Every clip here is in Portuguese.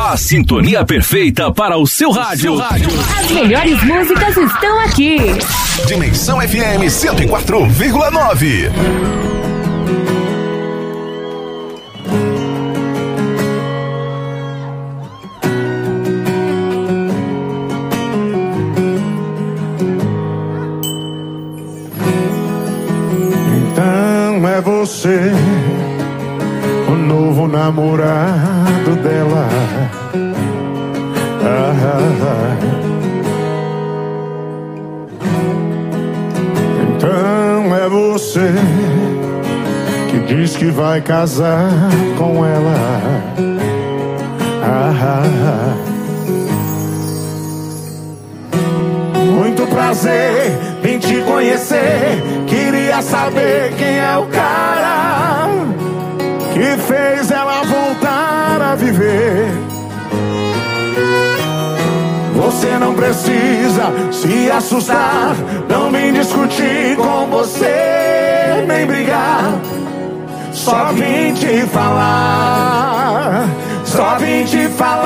A sintonia perfeita para o seu rádio. As melhores músicas estão aqui. Dimensão FM 104,9. Então é você, o novo namorado dela. Então é você que diz que vai casar com ela. Muito prazer, vim te conhecer. Queria saber quem é o cara que fez ela voltar a viver. Você não precisa se assustar, não vim discutir com você, nem brigar. Só vim te falar, só vim te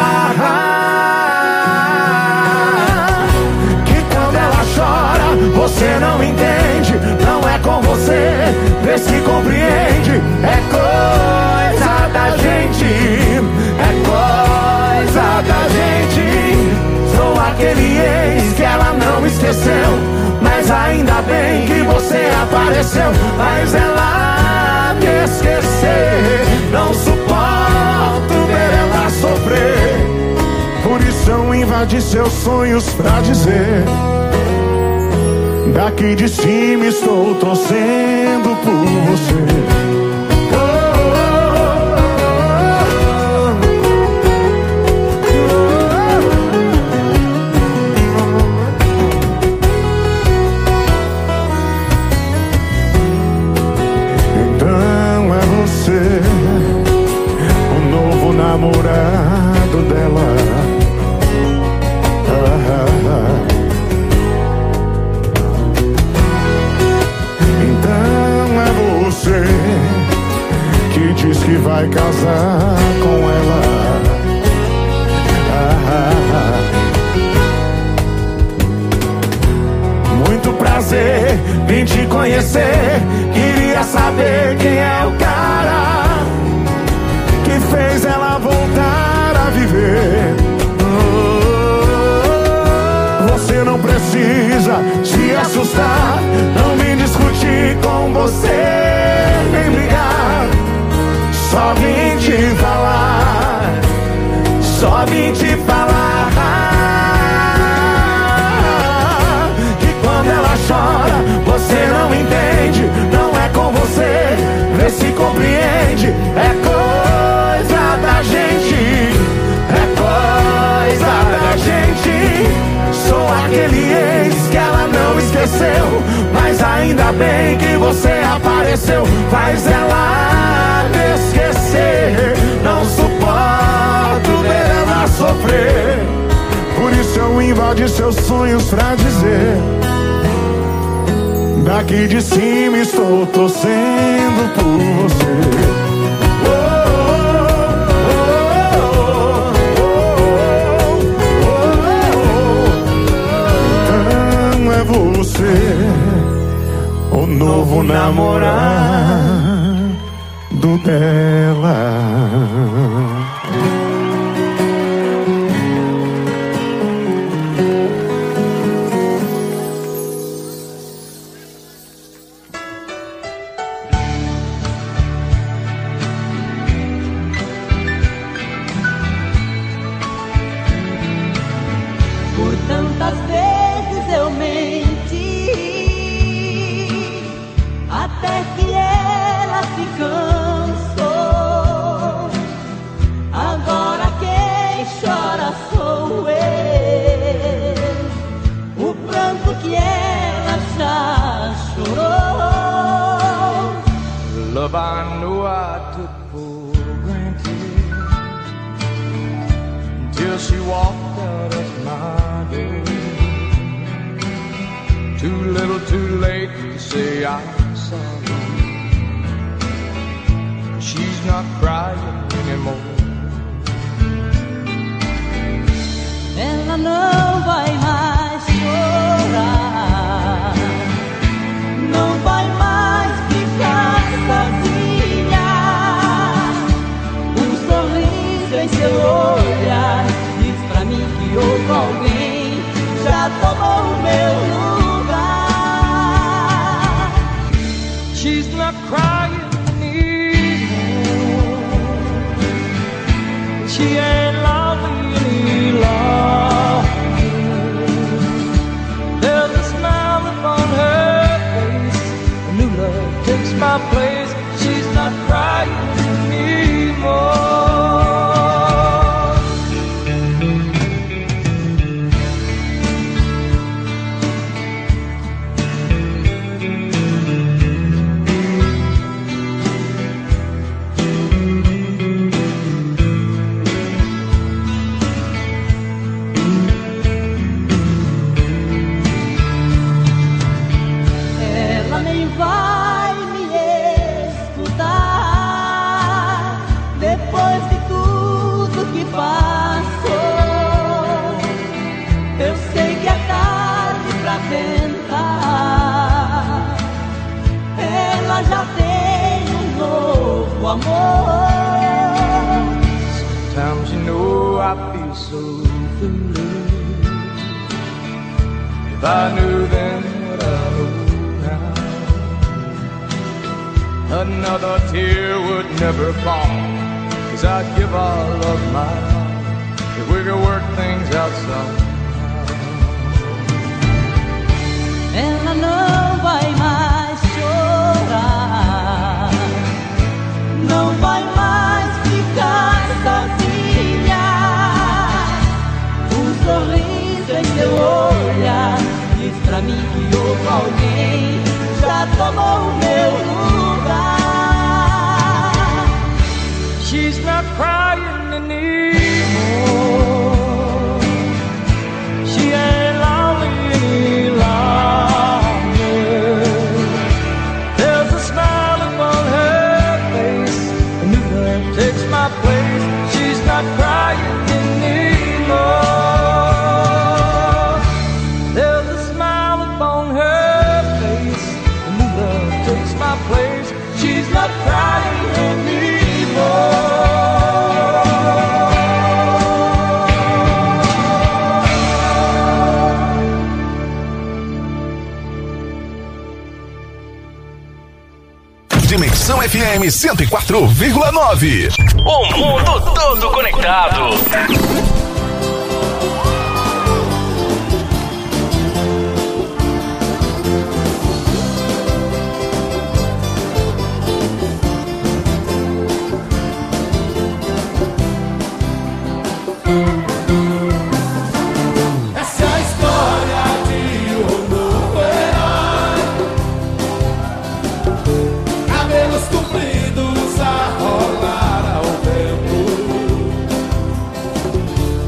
falar que quando ela chora, você não entende. Não é com você, vê se compreende. É coisa da gente, é coisa da gente. Sou aquele ex que ela não esqueceu, mas ainda bem que você apareceu. Mas ela me esquecer, não suporto ver ela sofrer. Por isso eu invadi seus sonhos pra dizer: daqui de cima estou torcendo por você. O novo namorado dela. Então é você que diz que vai casar com ela. Muito prazer, vim te conhecer. Queria saber quem é o cara que fez ela voltar a viver. Você não precisa se assustar, não vim discutir com você, nem brigar. Só vim te falar, só vim te falar que quando ela chora, você não entende. Não é com você, vê se compreende. É coisa da gente, é coisa da gente. Sou aquele ex que ela não esqueceu, mas ainda bem que você apareceu. Faz ela me esquecer, não suporto ver ela sofrer. Por isso eu invadi seus sonhos pra dizer: daqui de cima estou torcendo por você. Então é você, o novo namorado dela. Love I knew I took for granted until she walked out of my door. Too little, too late to say I'm sorry. She's not crying anymore. Ela não vai mais chorar, não vai mais ficar sozinha. Um sorriso em seu olhar diz pra mim que outro alguém já tomou o meu lugar. She's not crying anymore. She ain't lonely any longer. There's a smile upon her face. A new love takes my place. She's not crying anymore. Ela nem vai me escutar depois de tudo que passou. Eu sei que é tarde pra tentar. Ela já tem um novo amor. Sometimes you know I feel so foolish. If I knew then what I know now, another tear would never fall. 'Cause I'd give all of my heart if we could work things out somehow. Ela não vai mais chorar, não vai mais ficar sozinha. Um sorriso em seu olhar diz pra mim que outro alguém já tomou o meu lugar. She's not crying anymore. She ain't lonely any longer. There's a smile upon her face. A new love takes my place. She's not crying anymore. There's a smile upon her face. A new love takes my place. She's not crying anymore. Dimensão FM 104,9. O mundo todo conectado. Essa é a história de um novo herói. Cabelos compridos a rolar ao vento.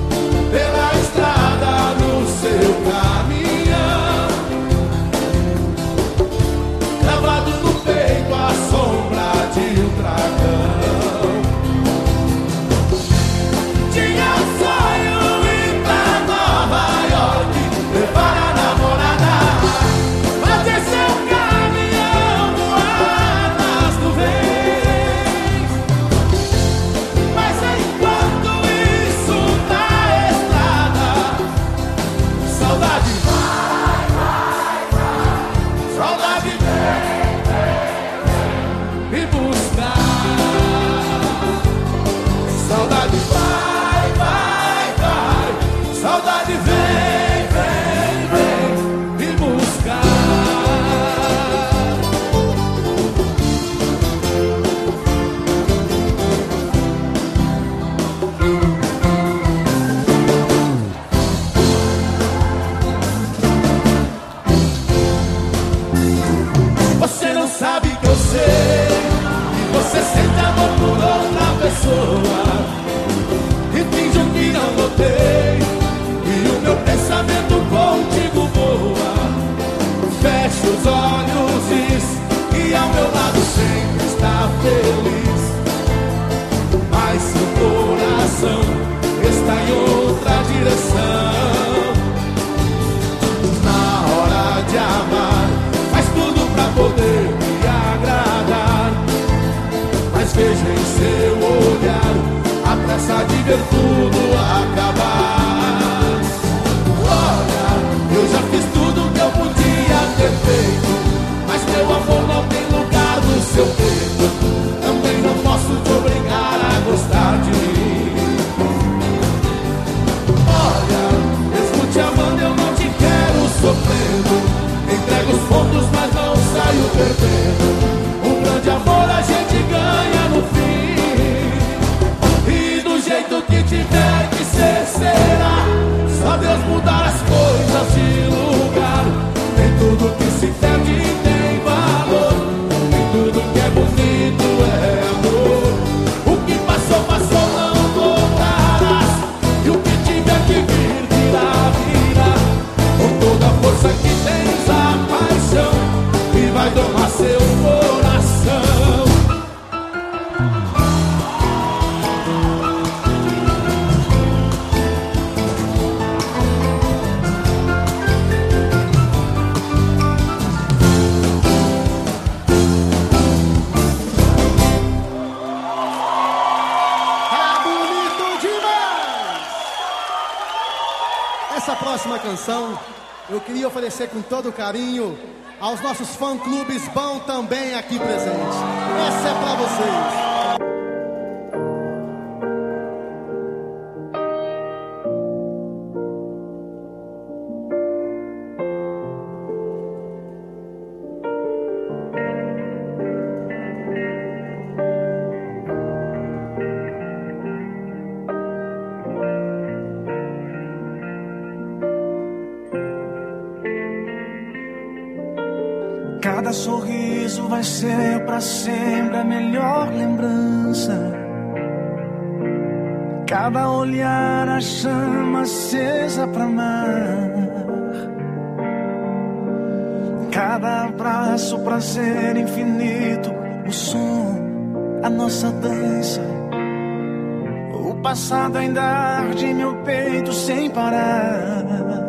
fazer tudo acabar. Olha, eu já fiz tudo que eu podia ter feito, mas teu amor não tem lugar no seu peito. Também não posso te obrigar a gostar de mim. Olha, mesmo te amando eu não te quero sofrendo. Entrego os pontos mas não saio perdendo. Um grande amor a gente ganha no fim. E do jeito que tiver que ser, será. Só Deus mudar as coisas de lugar. Nem tudo que se perde tem valor. Nem tudo que é bonito é amor. O que passou, passou, não voltarás. E o que tiver que vir, virá, virá. Com toda a força que tens, a paixão que vai domar seu coração. Essa próxima canção eu queria oferecer com todo carinho aos nossos fã-clubes bom também aqui presentes. Essa é pra vocês. Cada sorriso vai ser pra sempre a melhor lembrança. Cada olhar a chama acesa pra amar. Cada abraço prazer infinito. O som, a nossa dança. O passado ainda arde em meu peito sem parar.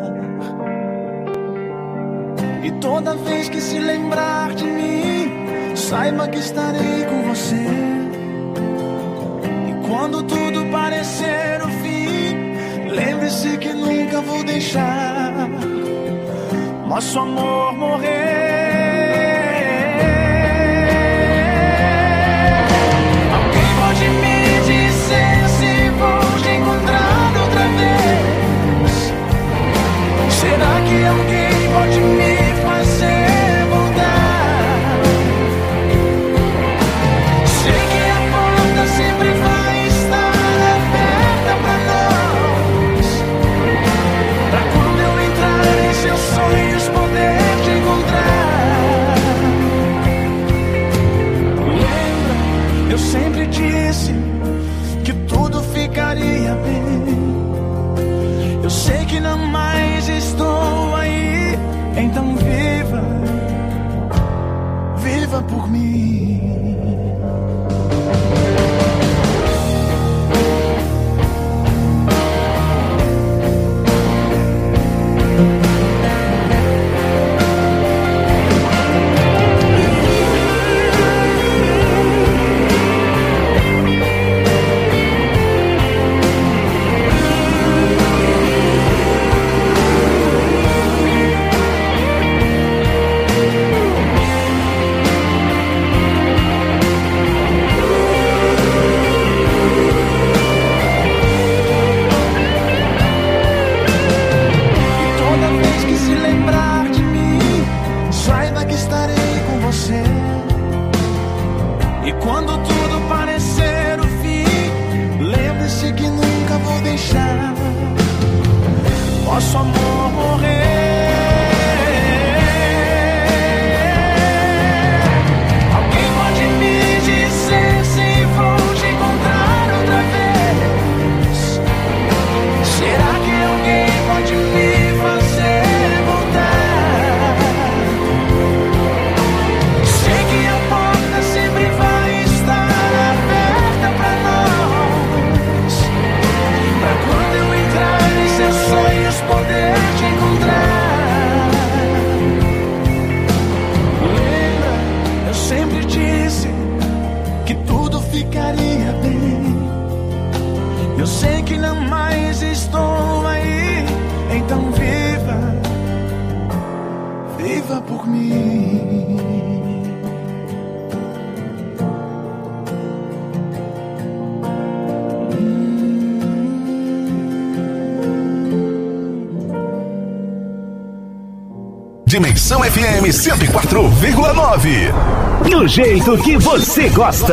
E toda vez que se lembrar de mim, saiba que estarei com você. E quando tudo parecer o fim, lembre-se que nunca vou deixar nosso amor morrer. Alguém pode me dizer se vou te encontrar outra vez? Será que alguém pode me fazer voltar? Sei que a porta sempre vai estar aberta pra nós, pra quando eu entrar em seus sonhos poder te encontrar. Lembra, eu sempre disse que tudo ficaria bem. Eu sei que não mais estou aí, então viva, viva por mim. rezava por mim. Dimensão FM 104,9. Do jeito que você gosta.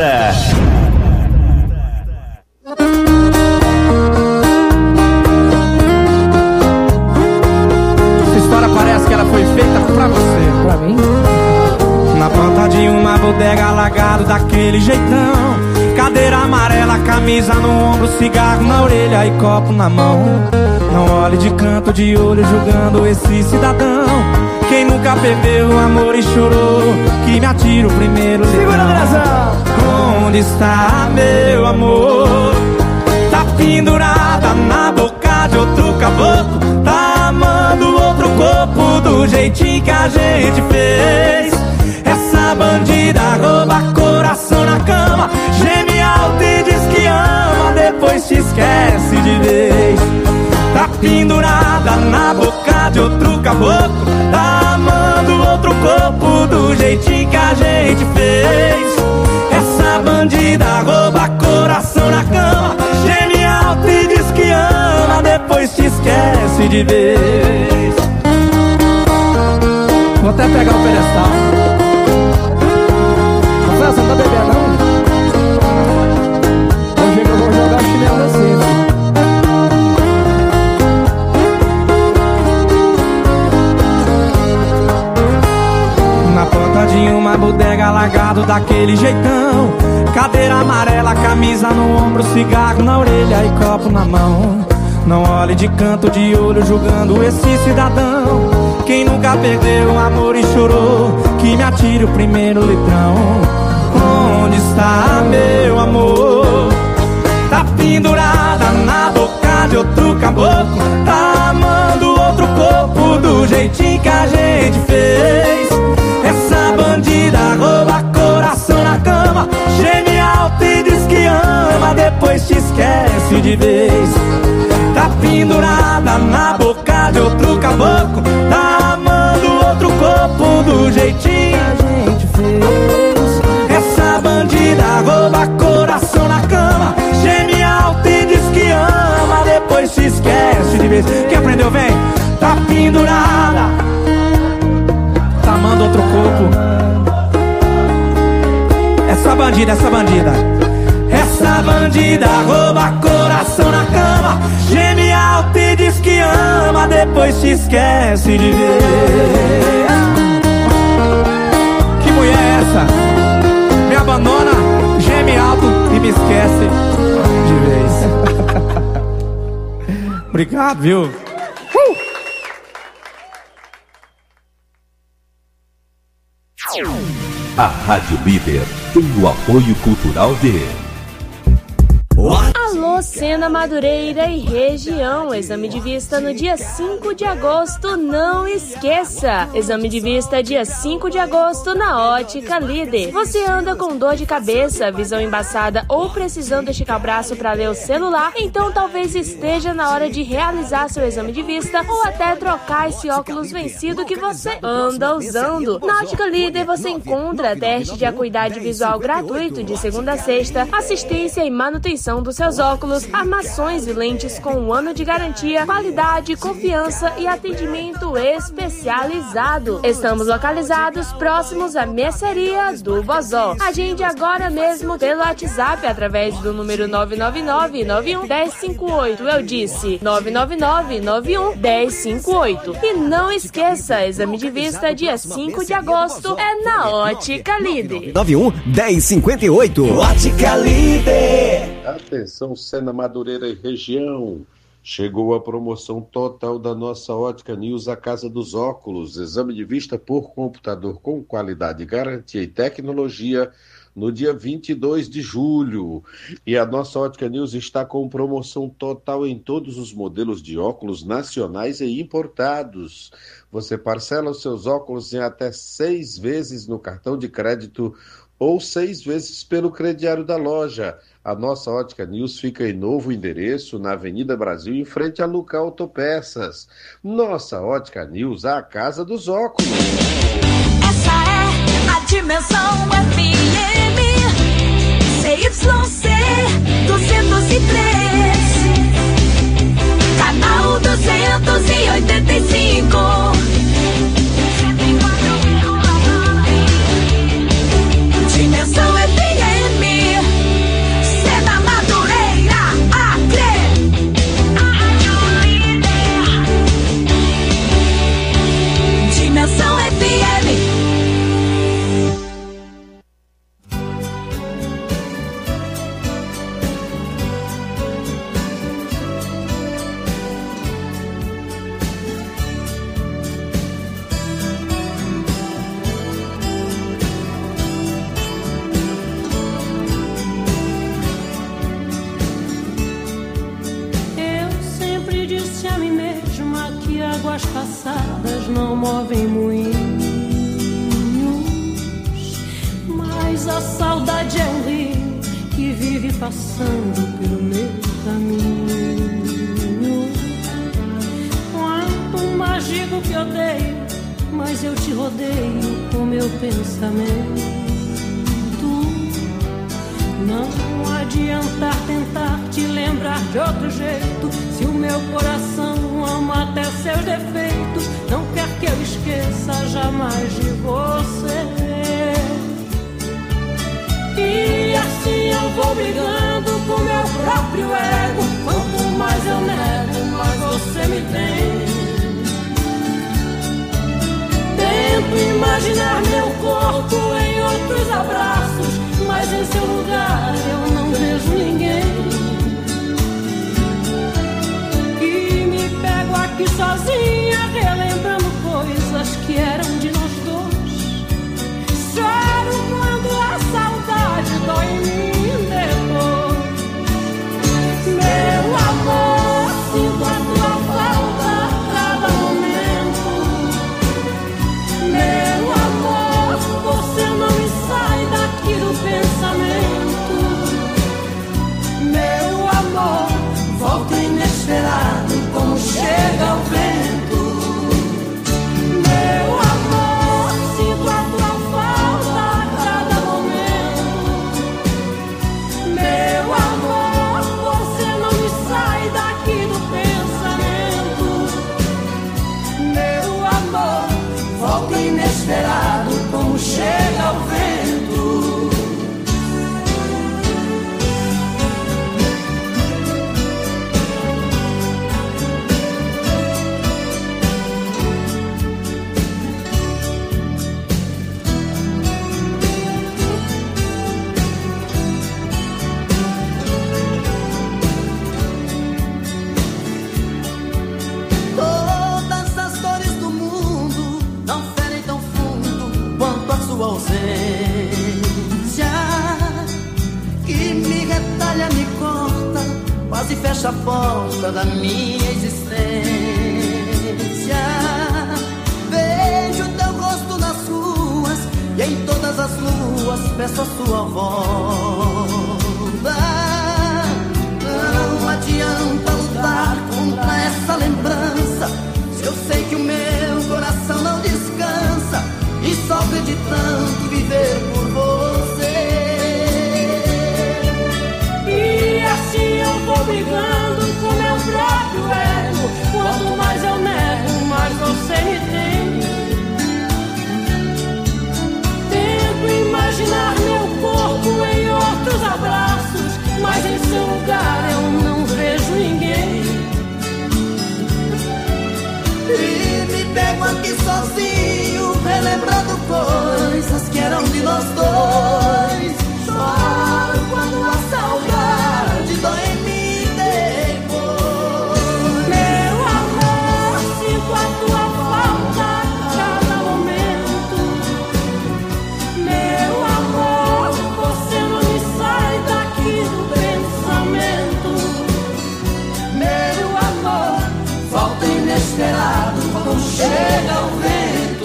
Essa história parece que ela foi feita pra você. Pra mim? Na porta de uma bodega, alagado daquele jeitão. Cadeira amarela, camisa no ombro, cigarro na orelha e copo na mão. Não olhe de canto de olho julgando esse cidadão. Quem nunca perdeu o amor e chorou, que me atira o primeiro litrão. Segura a direção. Onde está meu amor? Tá pendurada na boca de outro caboclo. Tá amando outro corpo do jeitinho que a gente fez. Essa bandida rouba coração na cama, geme alto e diz que ama, depois te esquece de vez. Tá pendurada na boca de outro caboclo. Tá amando outro corpo do jeitinho que a gente fez. Essa bandida rouba coração na cama, geme alto e diz que ama, depois te esquece de vez. Vou até pegar o pedestal. Rafael, você não tá bebendo, não? Hoje eu vou jogar chinelo assim, né? Na porta de uma bodega, alagado daquele jeitão. Cadeira amarela, camisa no ombro, cigarro na orelha e copo na mão. Não olhe de canto de olho julgando esse cidadão. Quem nunca perdeu o amor e chorou, que me atire o primeiro litrão. Onde está meu amor? Tá pendurada na boca de outro caboclo. Tá amando outro corpo do jeitinho que a gente fez. Essa bandida rouba coração na cama, geme alto e diz que ama, depois te esquece de vez. Tá pendurada na boca de outro caboclo. Tá amando outro corpo do jeitinho que a gente fez. Essa bandida rouba coração na cama, geme alto e diz que ama, depois te esquece de vez. Quem aprendeu, vem. Tá pendurada, tá amando outro corpo. Essa bandida, essa bandida. Essa bandida rouba coração na cama, geme alto e diz que ama, depois te esquece de ver. Que mulher é essa? Me abandona, geme alto e me esquece de vez. Obrigado, viu? A Rádio Líder tem o apoio cultural de... Alô, Sena Madureira e região. Exame de vista no dia 5 de agosto, não esqueça. Exame de vista dia 5 de agosto na Ótica Líder. Você anda com dor de cabeça, visão embaçada ou precisando esticar o braço para ler o celular? Então talvez esteja na hora de realizar seu exame de vista ou até trocar esse óculos vencido que você anda usando. Na Ótica Líder você encontra teste de acuidade visual gratuito de segunda a sexta, assistência e manutenção dos seus óculos, armações e lentes com 1 ano de garantia, qualidade, confiança e atendimento especializado. Estamos localizados próximos à mercearia do Vozó. Agende agora mesmo pelo WhatsApp através do número 999-91-1058. Eu disse 999-91-1058. E não esqueça, exame de vista dia 5 de agosto é na Ótica Líder. 91-1058. Ótica Líder. Atenção, Sena Madureira e região. Chegou a promoção total da nossa Ótica News, a Casa dos Óculos. Exame de vista por computador com qualidade, garantia e tecnologia no dia 22 de julho. E a nossa Ótica News está com promoção total em todos os modelos de óculos nacionais e importados. Você parcela os seus óculos em até 6 vezes no cartão de crédito ou 6 vezes pelo crediário da loja. A nossa Ótica News fica em novo endereço, na Avenida Brasil, em frente a Luca Autopeças. Nossa Ótica News, a casa dos óculos. Essa é a Dimensão FM, CYC 203, canal 285. Dimensão FM, Cena Madureira, Acre. Dimensão FM. Águas passadas não movem moinhos, mas a saudade é um rio que vive passando pelo meu caminho. Quanto mais digo que odeio, mas eu te rodeio com meu pensamento. Não adianta tentar te lembrar de outro jeito, se o meu coração ama até seus defeitos, não quer que eu esqueça jamais de você. E assim eu vou brigando com meu próprio ego, quanto mais eu nego, mais você me tem. Tento imaginar meu corpo em outros abraços, mas em seu lugar eu não vejo ninguém. E me pego aqui sozinha, relembrando coisas que eram de nós dois. Choro quando a saudade dói em mim depois. Meu amor, sinto a tua falta a cada momento. Meu amor, você não me sai daqui do pensamento. Meu amor, volta inesperado como chega o vento. Meu amor, sinto a tua falta a cada momento. Meu amor, você não me sai daqui do pensamento. Meu amor, volta inesperado como chega o vento. Todas as dores do mundo não ferem tão fundo quanto a sua ausência, que me retalha, me corta, quase fecha a porta da minha existência. Vejo teu rosto nas ruas e em todas as luas peço a sua volta. Não adianta lutar contra essa lembrança, se eu sei que o meu coração não descansa e sofre de tanto viver por você. E assim eu vou brigando com meu próprio ego, quanto mais eu nego, mais você me tem. Tento imaginar meu corpo em outros abraços, mas em seu lugar eu não vejo ninguém. E me pego aqui sozinho, relembrando coisas que eram de nós dois. Choro quando a saudade dói em mim depois. Meu amor, sinto a tua falta a cada momento. Meu amor, você não me sai daqui do pensamento. Meu amor, volta inesperado quando chega o vento.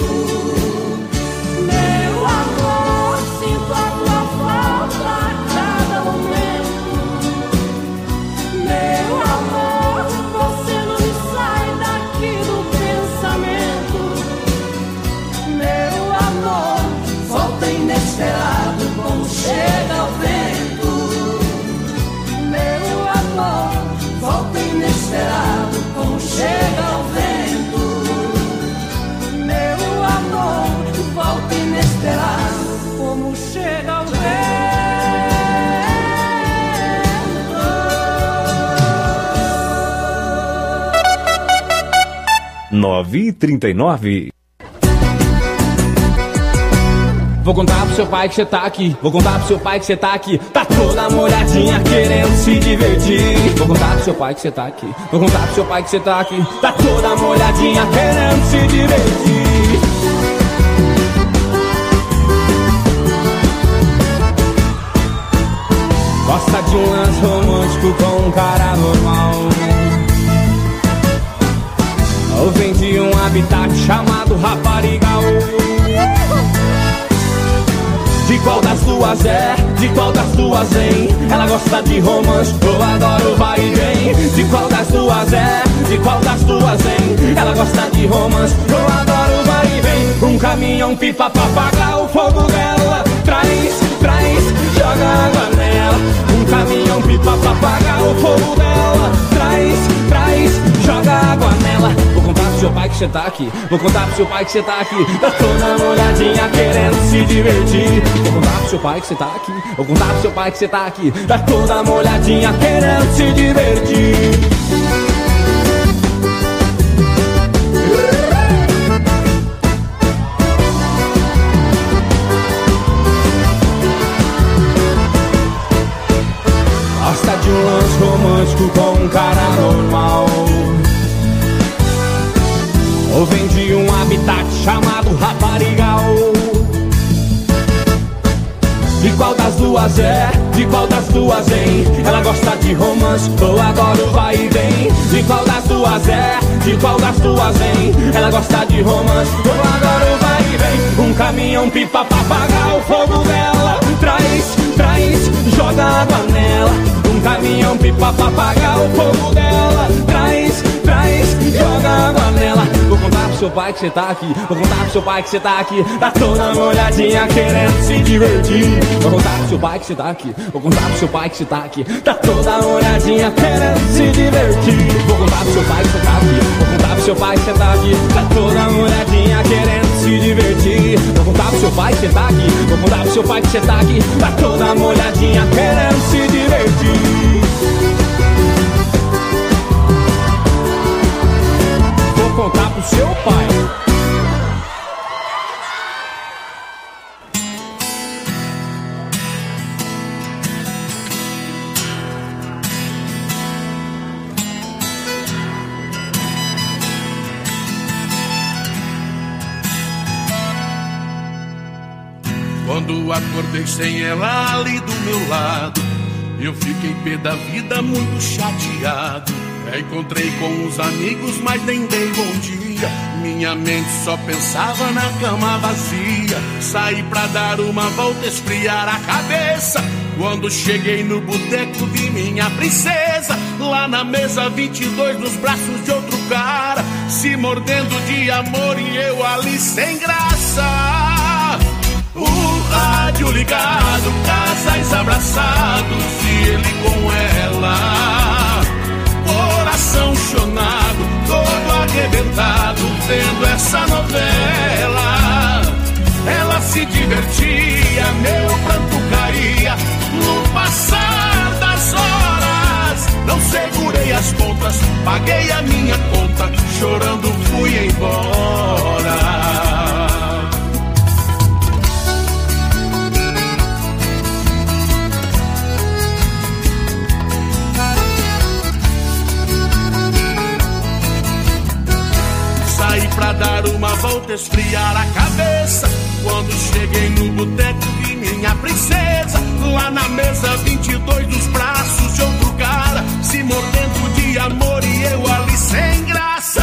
9h39. Vou contar pro seu pai que você tá aqui. Vou contar pro seu pai que você tá aqui. Tá toda molhadinha querendo se divertir. Vou contar pro seu pai que você tá aqui. Vou contar pro seu pai que você tá aqui. Tá toda molhadinha querendo se divertir. Gosta de um lance romântico com um cara normal. Ou vem de um habitat chamado raparigal. De qual das duas é? De qual das duas vem? Ela gosta de romance, eu adoro vai e vem. De qual das duas é? De qual das duas vem? Ela gosta de romance, eu adoro vai e vem. Um caminhão pipa pra apagar o fogo dela. Traz, joga água nela. Um caminhão pipa pra apagar o fogo dela. Traz, joga água nela. Vou contar pro seu pai que você tá aqui. Vou contar pro seu pai que você tá aqui. Tá toda molhadinha querendo se divertir. Vou contar pro seu pai que você tá aqui. Vou contar pro seu pai que você tá aqui. Tá toda molhadinha querendo se divertir. Gosta de um lance romântico com um cara normal. Ou vem de um habitat chamado raparigal. De qual das duas é? De qual das duas vem? Ela gosta de romance, eu adoro vai e vem. De qual das duas é? De qual das duas vem? Ela gosta de romance, eu adoro vai e vem. Um caminhão pipa pra apagar o fogo dela. Traz, joga água nela. Um caminhão pipa pra apagar o fogo dela. Traz, joga água nela. Vou contar pro seu pai que você tá aqui. Vou contar pro seu pai que você tá aqui. Tá toda molhadinha querendo se divertir. Vou contar pro seu pai que você tá aqui. Vou contar pro seu pai que você tá aqui. Tá toda molhadinha querendo se divertir. Vou contar pro seu pai que você tá aqui. Vou contar pro seu pai que você tá aqui. Tá toda molhadinha querendo se divertir. Vou contar pro seu pai que você tá aqui. Vou contar pro seu pai que você tá aqui. Tá toda molhadinha querendo se divertir. Vou contar pro seu pai. Quando acordei sem ela ali do meu lado, eu fiquei pé da vida, muito chateado. Encontrei com os amigos, mas nem dei bom dia. Minha mente só pensava na cama vazia. Saí pra dar uma volta, esfriar a cabeça. Quando cheguei no boteco vi minha princesa lá na mesa 22, nos braços de outro cara, se mordendo de amor e eu ali sem graça. O rádio ligado, casais abraçados e ele com ela. Coração chonado, todo arrebentado, vendo essa novela. Ela se divertia, meu pranto caía no passar das horas. Não segurei as pontas, paguei a minha conta, chorando fui embora. Saí pra dar uma volta, esfriar a cabeça. Quando cheguei no boteco vi minha princesa lá na mesa 22, nos braços de outro cara, se mordendo de amor e eu ali sem graça.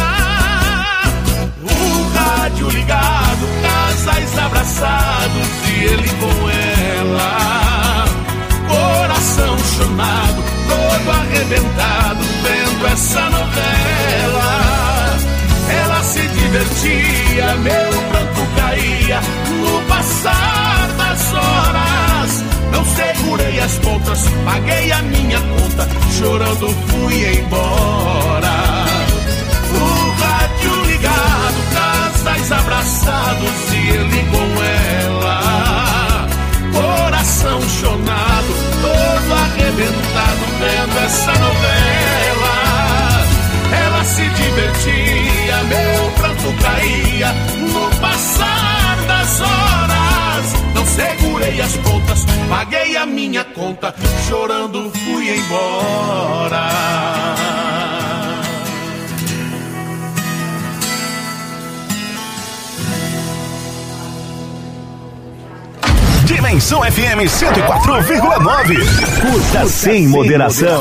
O rádio ligado, casais abraçados e ele com ela. Coração chonado, todo arrebentado, vendo essa novela. Ela se divertia, meu pranto caía no passar das horas. Não segurei as pontas, paguei a minha conta, chorando fui embora. O rádio ligado, casais abraçados e ele com ela. Coração chonado, todo arrebentado, vendo essa novela. Ela se divertia, meu minhas contas, paguei a minha conta, chorando fui embora. Dimensão FM 104,9. Curta sem moderação.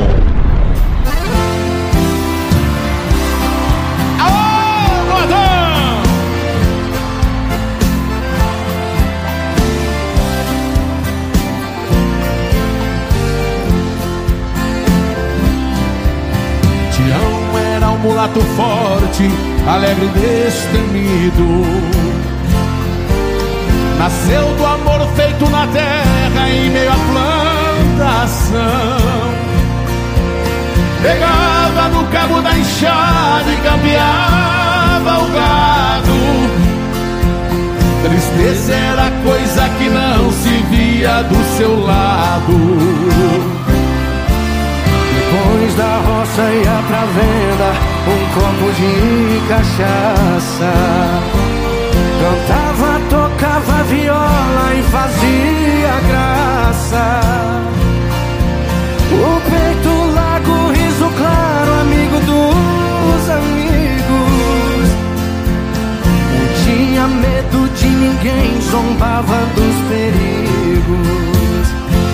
Alô, Gordão! Tião era um mulato forte, alegre e destemido. Nasceu do amor feito na terra em meio à plantação. Pegava no cabo da enxada e cambiava o gado. Tristeza era coisa que não se via do seu lado. Depois da roça ia pra venda um copo de cachaça. Cantava, tocava viola e fazia graça. O peito largo, riso claro, amigo dos amigos. Não tinha medo de ninguém, zombava dos perigos.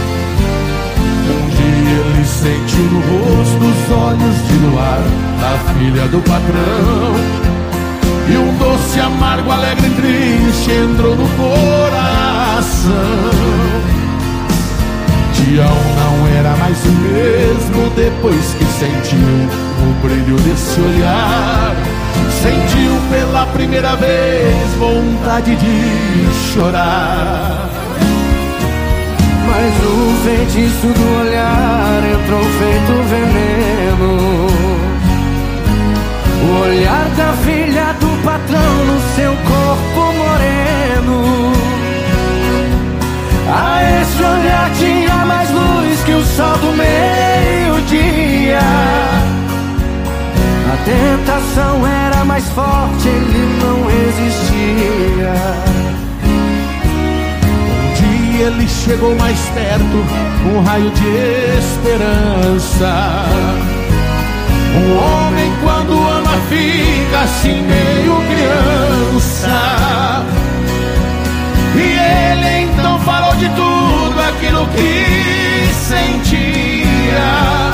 Um dia ele sentiu no rosto os olhos de luar da filha do patrão. E um doce, amargo, alegre e triste entrou no coração. Tião não era mais o mesmo depois que sentiu o brilho desse olhar. Sentiu pela primeira vez vontade de chorar. Mas o feitiço do olhar entrou feito veneno. O olhar da filha do patrão no seu corpo moreno. A esse olhar tinha mais luz que o sol do meio-dia. A tentação era mais forte, ele não resistia. Um dia ele chegou mais perto, um raio de esperança. Um homem quando ama fica assim meio criança. E ele então falou de tudo aquilo que sentia.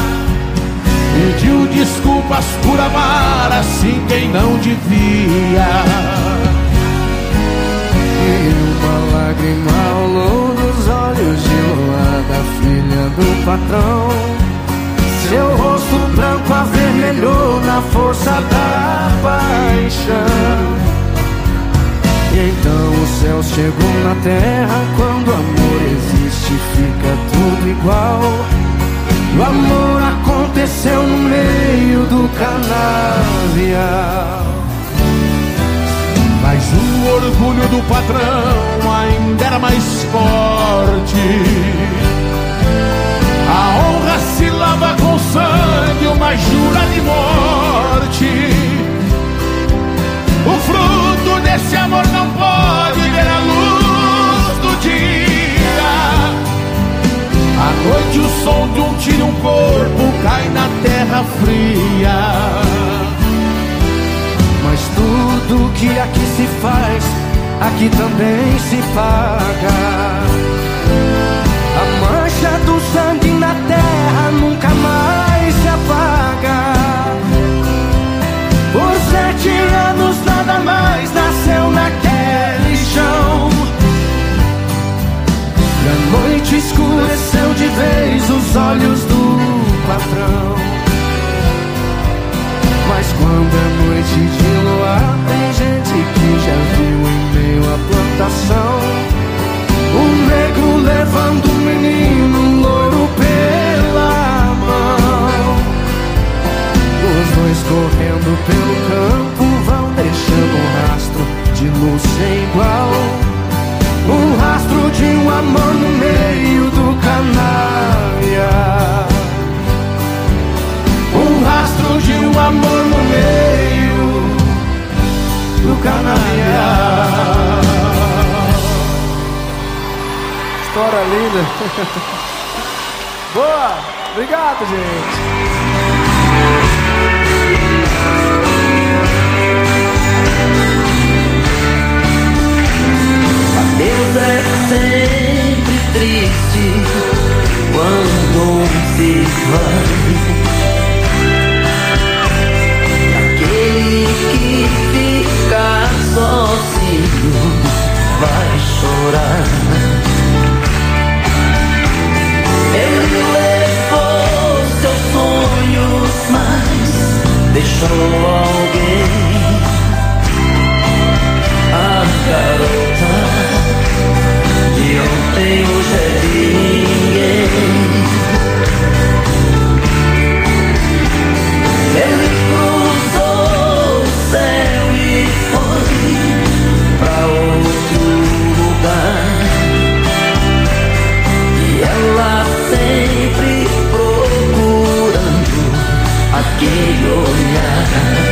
Pediu desculpas por amar assim quem não devia. E uma lágrima ao longo dos olhos de lua da filha do patrão. Seu rosto branco avermelhou na força da paixão. E então o céu chegou na terra. Quando o amor existe fica tudo igual. O amor aconteceu no meio do canavial. Mas o orgulho do patrão ainda era mais forte. A honra se lava com sangue, uma jura de morte. O fruto desse amor não pode ver a luz do dia. À noite o som de um tiro, um corpo cai na terra fria. Mas tudo que aqui se faz, aqui também se paga. A mancha do sangue na terra nunca mais se apaga. Por 7 anos nada mais nasceu naquele chão. E a noite escureceu de vez os olhos do patrão. Mas quando é noite de luar, tem gente que já viu em meio à plantação um negro levando um menino louro pela mão. Os dois correndo pelo campo vão deixando um rastro de luz sem igual. Um rastro de um amor no meio do canavial. Um rastro de um amor no meio do canavial. história linda. Boa! Obrigado, gente. Deus é sempre triste quando um se vai. Aquele que fica sozinho vai chorar. Ele levou seus sonhos, mas deixou alguém. A garota de ontem hoje é ninguém. Ele cruzou o céu e foi pra outro lugar. E ela sempre procurando aquele olhar.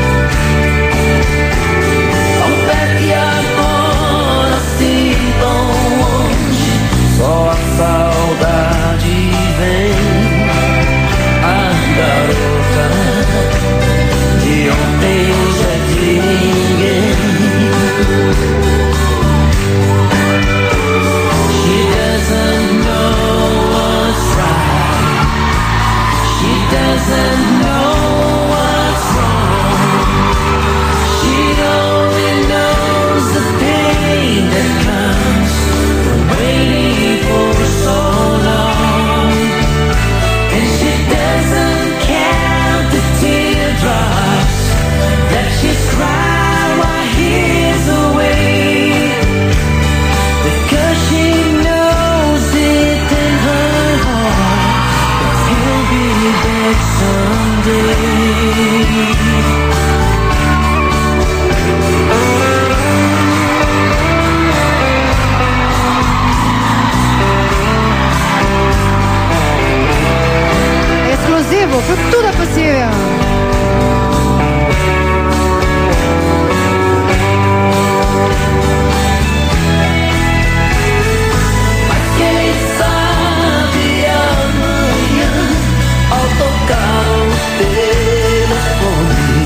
Só a saudade vem. A garota de ontem hoje é de ninguém. She doesn't know what's right. She doesn't know what's wrong. She only knows the pain that comes from waiting for so long. And she doesn't count the teardrops that she's cried while he's away, because she knows it in her heart that he'll be back someday. Exclusivo, tudo é possível. Mas quem sabe amanhã, ao tocar o telefone,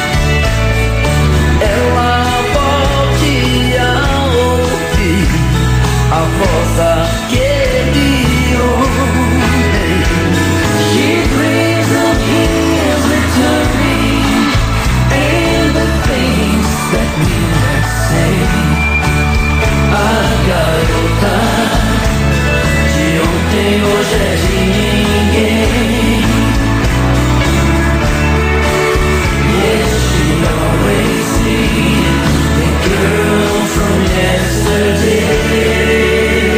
ela volte a ouvir a voz daquele homem. She dreams of his returning and the things that we might say. A garota de ontem hoje é de ninguém. Yes, she always sees the girl from yesterday.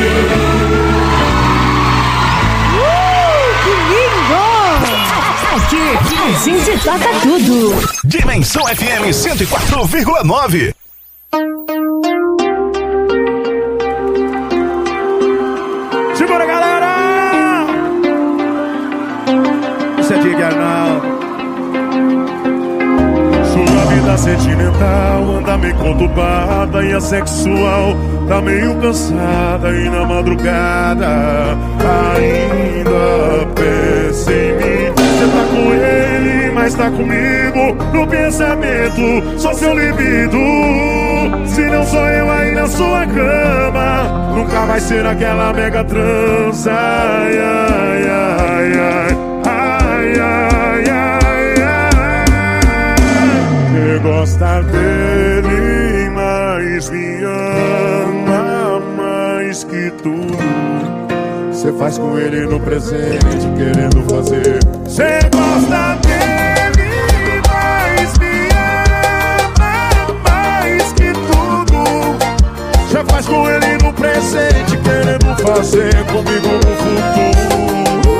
Aqui, a gente toca tudo. Dimensão FM 104,9. Segura, galera! Isso é Diga Arnaldo. Sua vida sentimental anda meio conturbada e a sexual tá meio cansada. E na madrugada ainda pensa em mim. Você tá com ele, mas tá comigo. No pensamento, só seu libido. Se não sou eu aí na sua cama, nunca vai ser aquela mega transa. Ai, ai, ai, ai. Ai, ai, ai, ai. Você gosta dele, mas me ama mais que tudo. Você faz com ele no presente, querendo fazer. Você gosta dele, mas me ama mais que tudo. Você faz com ele no presente, querendo fazer comigo no futuro.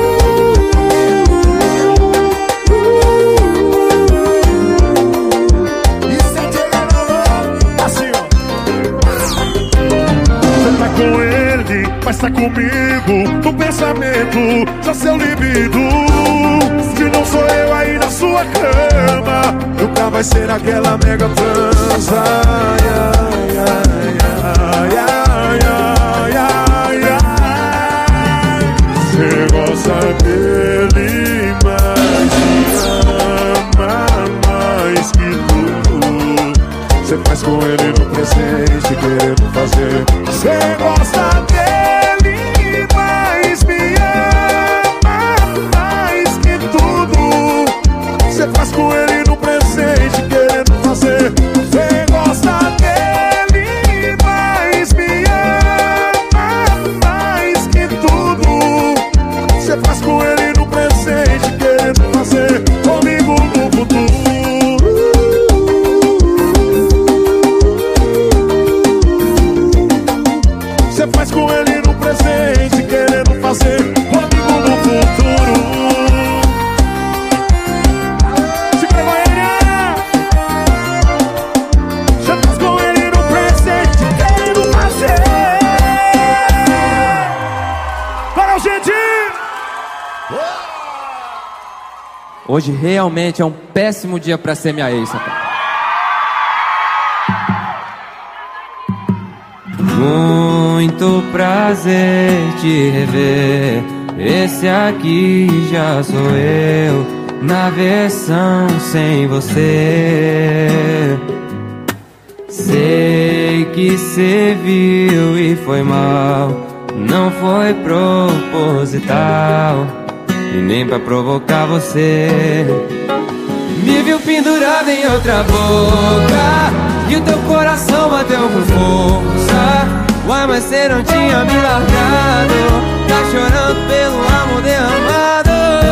Isso é Diga assim, ó. Você tá com ele, mas tá comigo no pensamento, só seu libido. Se não sou eu aí na sua cama, nunca vai ser aquela mega transa. Ai, ai, ai, ai, ai, ai, ai. Você faz com ele no presente, querendo fazer. Você gosta dele, mas me ama mais que tudo. Você faz com ele no presente, querendo fazer. Você gosta dele, mas me ama mais que tudo. Você faz com ele no presente, querendo fazer comigo no futuro. Você faz com ele no presente, querendo fazer comigo no futuro. Segura a Goiânia. Você faz com ele no presente, querendo fazer. Para o Gentil. Hoje realmente é um péssimo dia pra ser minha ex, rapaz. Muito prazer te rever. Esse aqui já sou eu, na versão sem você. Sei que cê viu e foi mal, não foi proposital e nem pra provocar você. Me viu pendurado em outra boca e o teu coração bateu com força. Uai, mas cê não tinha me largado, tá chorando pelo amor derramado.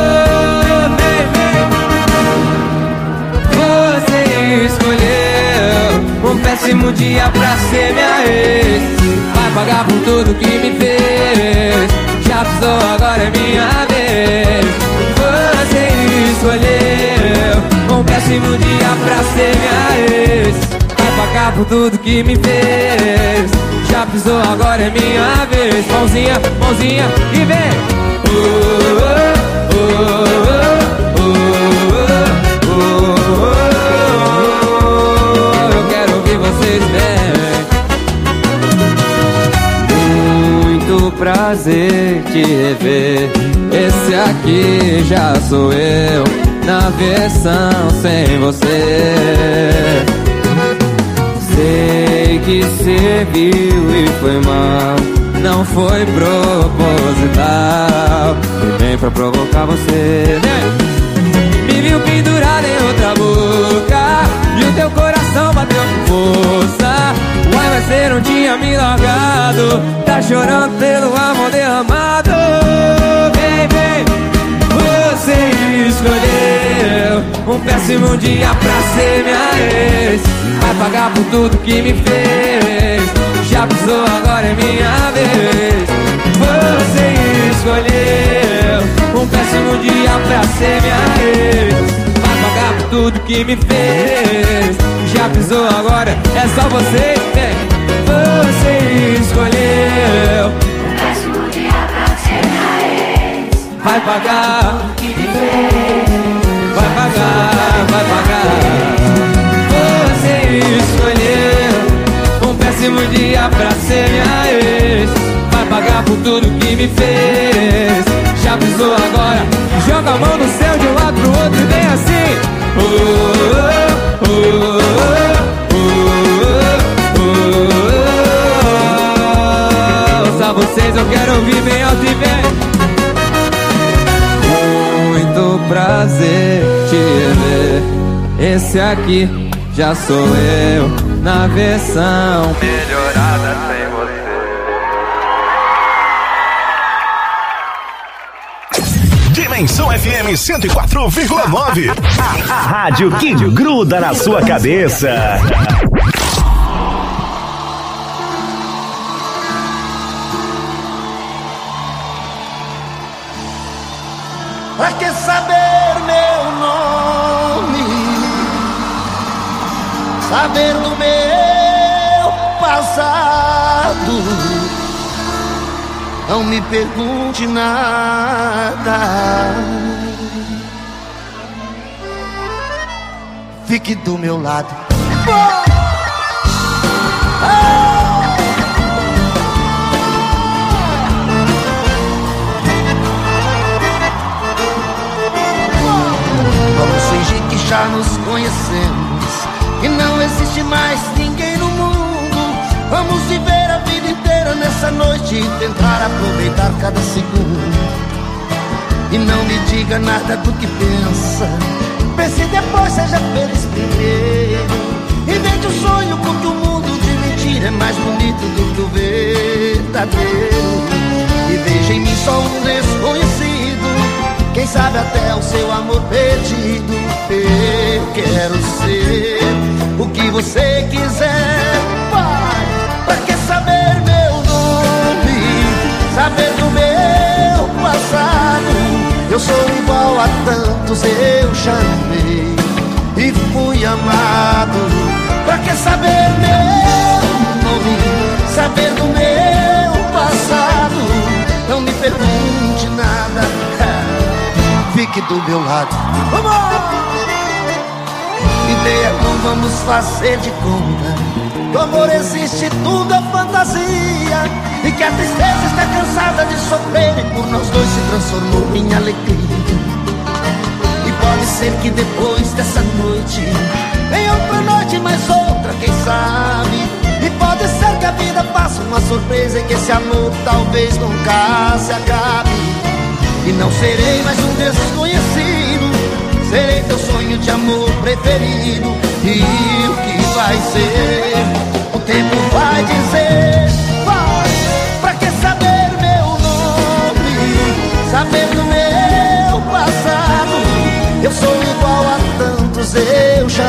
Você escolheu um péssimo dia pra ser minha ex. Vai pagar por tudo que me fez. Já pisou, agora é minha vez. Você escolheu um péssimo dia pra ser minha ex. Vai pagar por tudo que me fez. Já pisou, agora é minha vez. Mãozinha, mãozinha e vem. Eu quero ouvir vocês bem. Muito prazer te rever. Esse aqui já sou eu, na versão sem você. Sei que cê viu e foi mal, não foi proposital e nem pra provocar você. Me viu pendurado em outra boca e o teu coração bateu com força. Uai, mas cê não tinha me largado, tá chorando pelo amor derramado. Vem, vem. Você escolheu um péssimo dia pra ser minha ex. Vai pagar por tudo que me fez. Já pisou, agora é minha vez. Você escolheu um péssimo dia pra ser minha ex. Vai pagar por tudo que me fez. Já pisou, agora é só você. Vem. Você escolheu um péssimo dia pra ser minha ex. Vai pagar o que me fez. Vai pagar, vai pagar. Você escolheu um péssimo dia pra ser minha ex. Vai pagar por tudo que me fez. Já pisou, agora joga a mão no céu de um lado pro outro e vem assim. Só vocês eu quero ouvir bem alto e bem. Muito prazer te rever. Esse aqui já sou eu, na versão melhorada sem você. Dimensão FM 104,9. A rádio que gruda na sua cabeça. Pra que saber meu nome? Saber do meu passado? Não me pergunte nada. Fique do meu lado. Vamos fingir que já nos conhecemos, que não existe mais ninguém de tentar aproveitar cada segundo. E não me diga nada do que pensa. Pense depois, seja feliz primeiro. Invente um sonho, porque o mundo de mentira é mais bonito do que o verdadeiro. E veja em mim só um desconhecido, quem sabe até o seu amor perdido. Eu quero ser o que você quiser, vai. Pra que saber meu nome, saber do meu passado? Eu sou igual a tantos, eu chamei e fui amado. Pra que saber meu nome, saber do meu passado? Não me pergunte nada, fique do meu lado. Vamos! Ideia, não vamos fazer de conta. Do amor existe tudo é fantasia, e que a tristeza está cansada de sofrer, e por nós dois se transformou em alegria. E pode ser que depois dessa noite venha outra noite, mais outra, quem sabe. E pode ser que a vida faça uma surpresa, e que esse amor talvez nunca se acabe. E não serei mais um desconhecido, serei teu sonho de amor preferido. E o que vai ser, o tempo vai dizer. Vai, pra que saber meu nome, saber do meu passado? Eu sou igual a tantos, eu já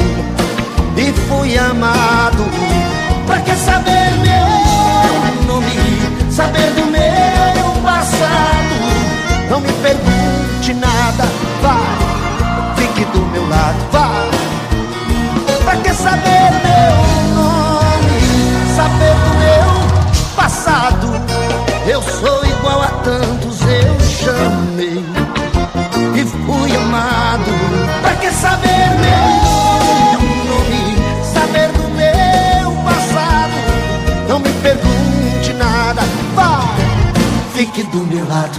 vi e fui amado. Pra que saber meu nome, saber do meu passado? Não me pergunte nada, vai, fique do meu lado, vai. Pra que saber meu nome, saber do meu passado? Eu sou igual a tantos, eu chamei e fui amado. Pra que saber meu nome, saber do meu passado? Não me pergunte nada, vai, fique do meu lado.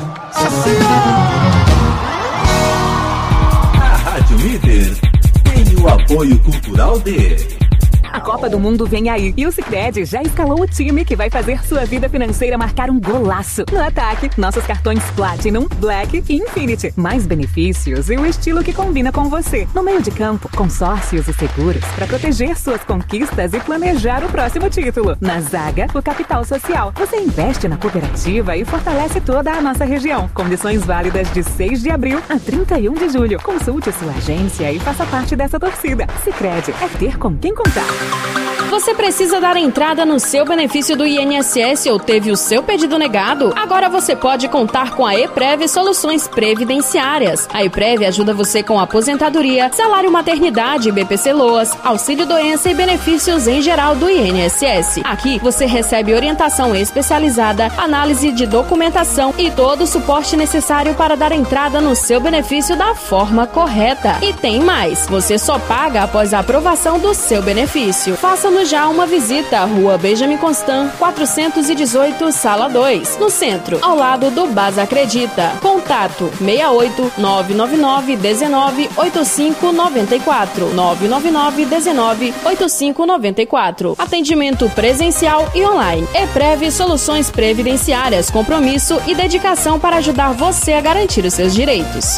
A Rádio Líder tem o apoio cultural de... A Copa do Mundo vem aí e o Sicredi já escalou o time que vai fazer sua vida financeira marcar um golaço. No ataque, nossos cartões Platinum, Black e Infinity. Mais benefícios e o estilo que combina com você. No meio de campo, consórcios e seguros para proteger suas conquistas e planejar o próximo título. Na zaga, o capital social. Você investe na cooperativa e fortalece toda a nossa região. Condições válidas de 6 de abril a 31 de julho. Consulte sua agência e faça parte dessa torcida. Sicredi é ter com quem contar. Você precisa dar entrada no seu benefício do INSS ou teve o seu pedido negado? Agora você pode contar com a EPREV Soluções Previdenciárias. A EPREV ajuda você com aposentadoria, salário maternidade, BPC-LOAS, auxílio-doença e benefícios em geral do INSS. Aqui você recebe orientação especializada, análise de documentação e todo o suporte necessário para dar entrada no seu benefício da forma correta. E tem mais, você só paga após a aprovação do seu benefício. Faça-nos já uma visita à Rua Benjamin Constant, 418, Sala 2, no centro, ao lado do Basa Acredita. Contato 68 999 19 8594 999 19 8594. Atendimento presencial e online. EPREV Soluções Previdenciárias, compromisso e dedicação para ajudar você a garantir os seus direitos.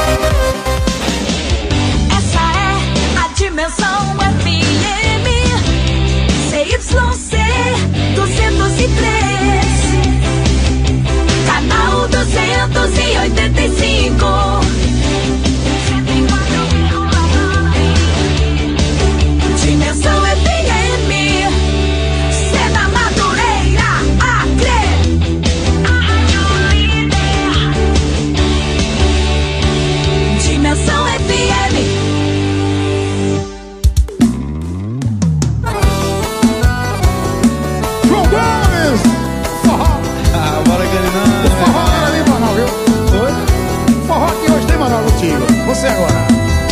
Essa é a Dimensão FM CYC 203, canal 285. Dimensão FM, Cena Madureira, Acre. Dimensão FM. Você agora.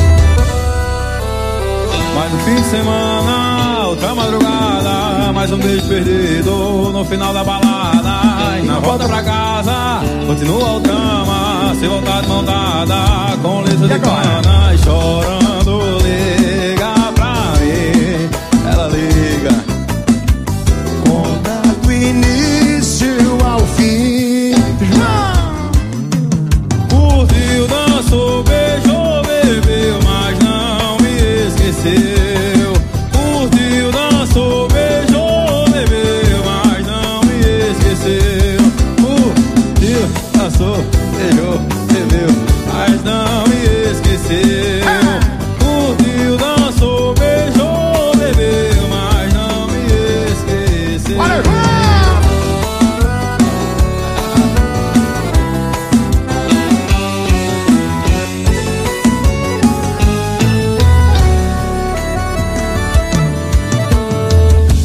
Mais um fim de semana, outra madrugada, mais um beijo perdido no final da balada. E na volta pra casa, continua o drama, se voltar de mão dada, com liso de cana, e chorando, liga pra mim. Ela liga. Conta do início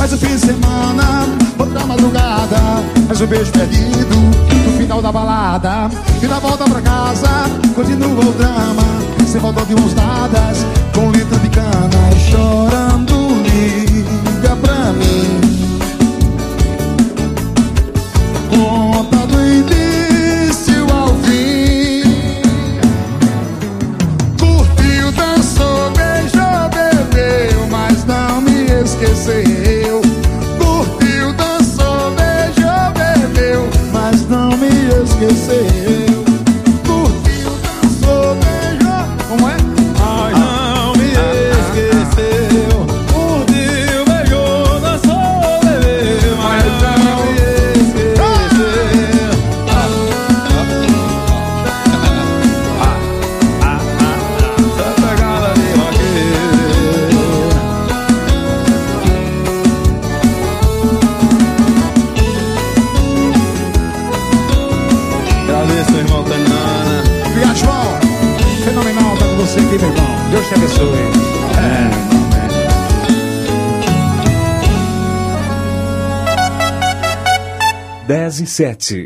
Mais um fim de semana, outra madrugada, mais um beijo perdido no final da balada. E na volta pra casa, continua o drama. Você voltou de mãos dadas, com um litro de cana. Chorando, liga pra mim. Conta do início ao fim. Curtiu, dançou, beijou, bebeu, mas não me esqueceu. Curtiu, dançou, beijou, bebeu, mas não me esqueceu. Curtiu, dançou, beijou. Como é? Ai, não me esqueceu. Curtiu, beijou, dançou, bebeu, mas não me esqueceu. Essa pegada de roqueiro. Agradeço, irmão Canana. Obrigado, João. Fenomenal estar com você aqui, meu irmão. Deus te abençoe. É. 10:07.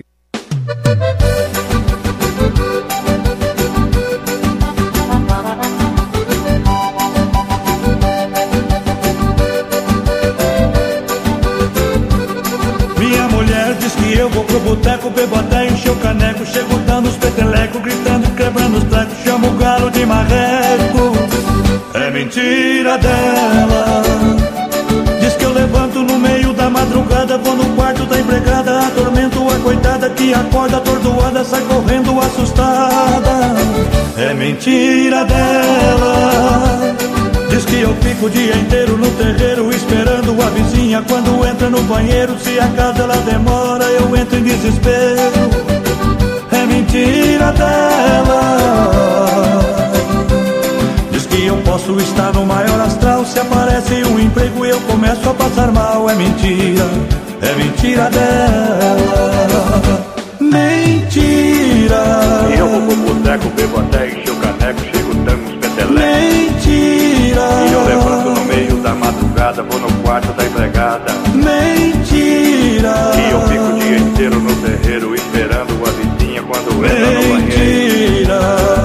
Minha mulher diz que eu vou pro boteco, bebo até encher o caneco. Chego dando os petelecos, gritando e quebrando os trecos. Chamo o galo de marreco. É mentira dela. Diz que eu levanto no meio da madrugada, vou no quarto da empregada, atormento a coitada que acorda atordoada, sai correndo assustada. É mentira dela. Diz que eu fico o dia inteiro no terreiro esperando a vizinha quando entra no banheiro. Se a casa ela demora, eu entro em desespero. É mentira dela. Diz que eu posso estar no maior astral, se aparece um emprego eu começo a passar mal. É mentira dela. Mentira. Eu vou pro boteco, bebo até encher o caneco, chego dando uns petelecos. Mentira. E eu levanto no meio da madrugada, vou no quarto da empregada. Mentira. E eu fico o dia inteiro no terreiro esperando a vizinha quando entra no banheiro. Mentira.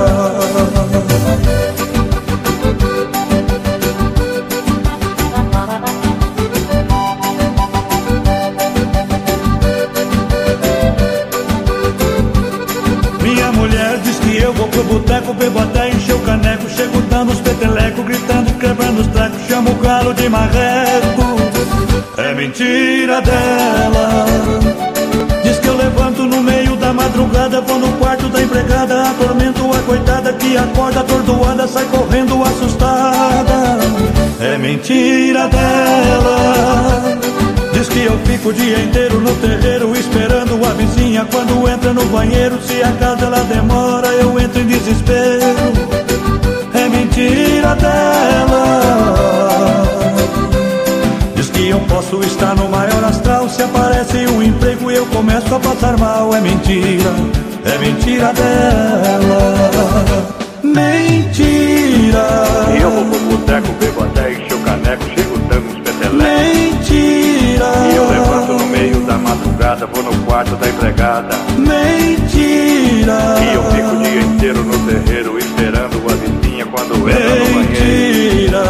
Minha mulher diz que eu vou pro boteco, bebo até encher o caneco. Chego dando os petelecos, gritando e quebrando os trecos. Chamo o galo de marreco. É mentira dela. Diz que eu levanto no meio da madrugada, vou no quarto da empregada, atormento a coitada que acorda atordoada, sai correndo assustada. É mentira dela. Diz que eu fico o dia inteiro no terreiro esperando a vizinha quando entra no banheiro. Se a casa ela demora, eu entro em desespero. É mentira dela. Diz que eu posso estar no maior astral, se aparece um emprego eu começo a passar mal. É mentira dela. Mentira. Eu vou pro boteco, bebo até encher o caneco, chego dando uns petelecos. Mentira. E eu levanto no meio da madrugada, vou no quarto da empregada. Mentira. E eu fico o dia inteiro no terreiro esperando a vizinha quando entra no banheiro. Mentira.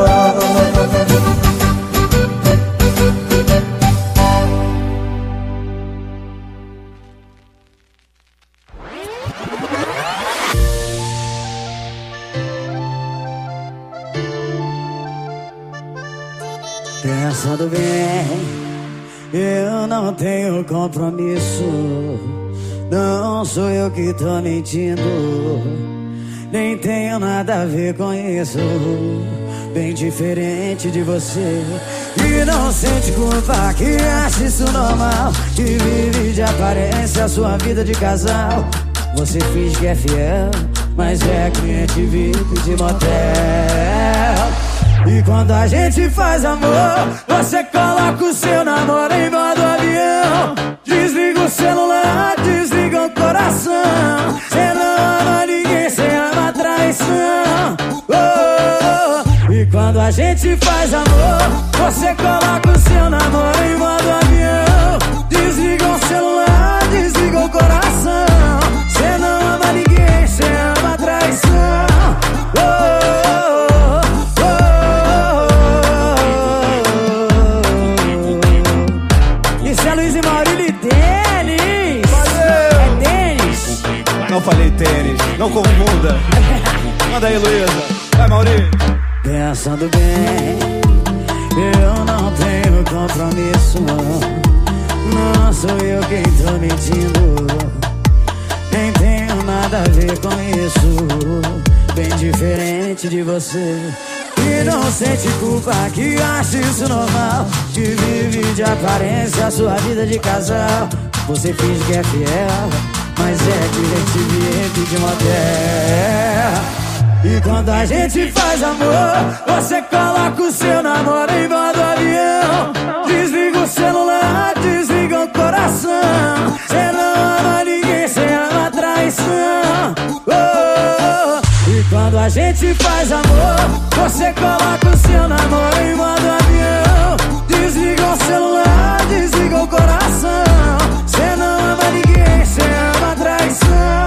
Pensando bem, eu não tenho compromisso. Não sou eu que tô mentindo, nem tenho nada a ver com isso. Bem diferente de você, que não sente culpa, que acha isso normal, que vive de aparência a sua vida de casal. Você finge que é fiel, mas é cliente VIP de motel. E quando a gente faz amor, você coloca o seu namoro em modo avião. Desliga o celular, desliga o coração. Cê não ama ninguém, cê ama traição. Oh, oh, oh. E quando a gente faz amor, você coloca o seu Não falei tênis, não confunda. Manda aí, Luísa. Vai, Maurício. Pensando bem, eu não tenho compromisso. Não sou eu quem tô mentindo. Nem tenho nada a ver com isso. Bem diferente de você, que não sente culpa, que acha isso normal, que vive de aparência a sua vida de casal. Você finge que é fiel, mas é cliente de motel. E quando a gente faz amor, você coloca o seu namoro em modo avião. Desliga o celular, desliga o coração. Cê não ama ninguém, cê ama traição. E quando a gente faz amor, você coloca o seu namoro em modo avião. Desliga o celular, desliga o coração. Cê não ama ninguém, cê ama traição.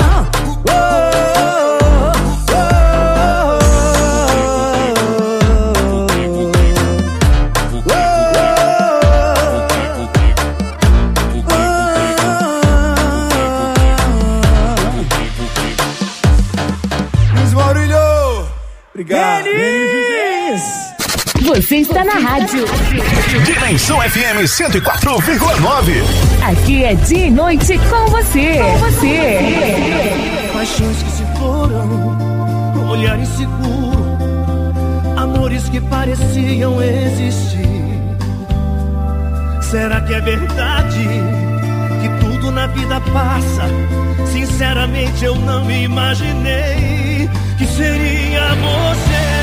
Você está na rádio Dimensão FM 104,9. Aqui é dia e noite com você. Paixões que se foram, olhar inseguro, amores que pareciam existir. Será que é verdade que tudo na vida passa? Sinceramente eu não imaginei que seria você.